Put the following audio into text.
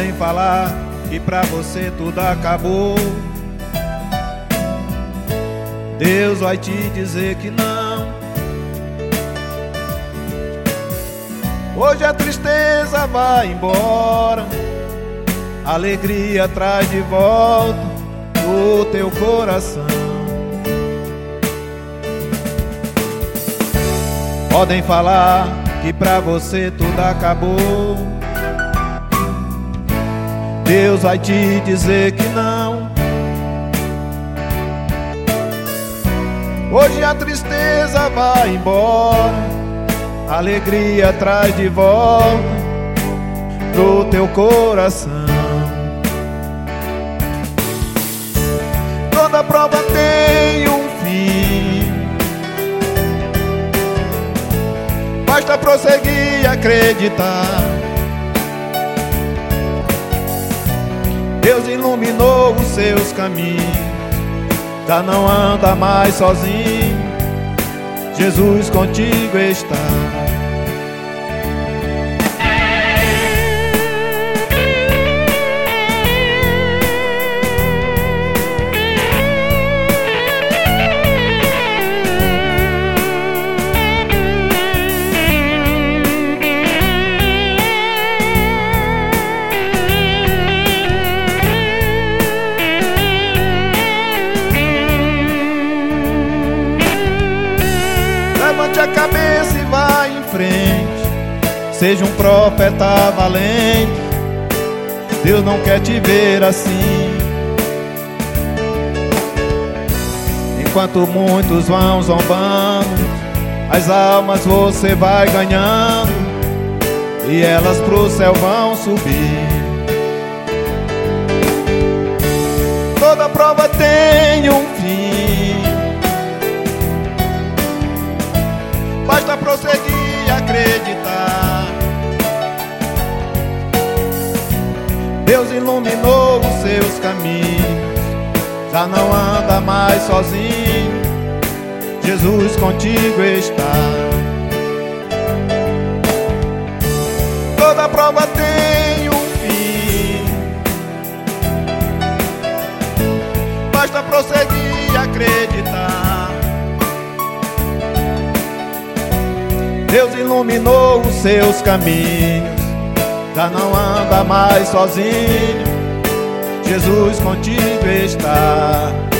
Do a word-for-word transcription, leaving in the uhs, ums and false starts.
Podem falar que pra você tudo acabou. Deus vai te dizer que não. Hoje a tristeza vai embora, a alegria traz de volta o teu coração. Podem falar que pra você tudo acabou. Deus vai te dizer que não. Hoje a tristeza vai embora, a alegria traz de volta pro teu coração. Toda prova tem um fim, basta prosseguir e acreditar. Deus iluminou os seus caminhos, já não anda mais sozinho, Jesus contigo está. Levante a cabeça e vá em frente, seja um profeta valente. Deus não quer te ver assim. Enquanto muitos vão zombando, as almas você vai ganhando, e elas pro céu vão subir. Toda prova tem um fim, basta prosseguir e acreditar. Deus iluminou os seus caminhos, já não anda mais sozinho, Jesus contigo está. Toda prova tem um fim, basta prosseguir e acreditar. Deus iluminou os seus caminhos, já não anda mais sozinho, Jesus contigo está.